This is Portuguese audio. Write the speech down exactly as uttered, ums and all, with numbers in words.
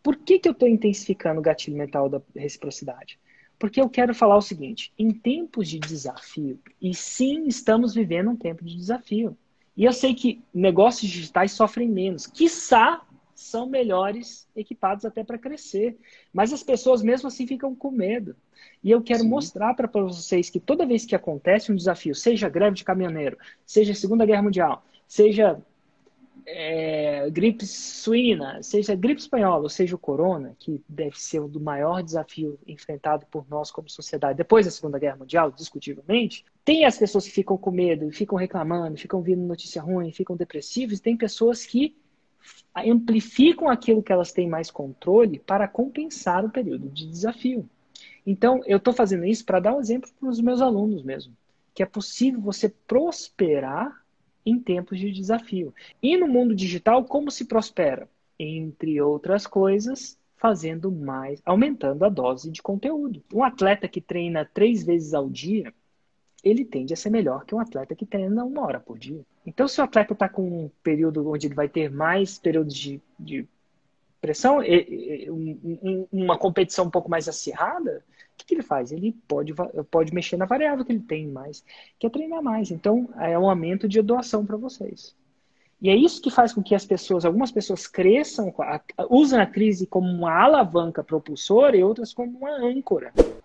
Por que que eu estou intensificando o gatilho mental da reciprocidade? Porque eu quero falar o seguinte, em tempos de desafio, e sim, estamos vivendo um tempo de desafio. E eu sei que negócios digitais sofrem menos, quiçá são melhores equipados até para crescer. Mas as pessoas mesmo assim ficam com medo. E eu quero Sim. mostrar para vocês que toda vez que acontece um desafio, seja greve de caminhoneiro, seja Segunda Guerra Mundial, seja é, gripe suína, seja gripe espanhola, ou seja o corona, que deve ser o do maior desafio enfrentado por nós como sociedade depois da Segunda Guerra Mundial, discutivelmente, tem as pessoas que ficam com medo, ficam reclamando, ficam vindo notícia ruim, ficam depressivos, e tem pessoas que amplificam aquilo que elas têm mais controle para compensar o período de desafio. Então, eu estou fazendo isso para dar um exemplo para os meus alunos mesmo, que é possível você prosperar em tempos de desafio. E no mundo digital, como se prospera? Entre outras coisas, fazendo mais, aumentando a dose de conteúdo. Um atleta que treina três vezes ao dia, ele tende a ser melhor que um atleta que treina uma hora por dia. Então, se o atleta está com um período onde ele vai ter mais períodos de, de pressão, uma competição um pouco mais acirrada, o que, que ele faz? Ele pode, pode mexer na variável que ele tem mais, que é treinar mais. Então, é um aumento de doação para vocês. E é isso que faz com que as pessoas, algumas pessoas cresçam, usam a crise como uma alavanca propulsora e outras como uma âncora.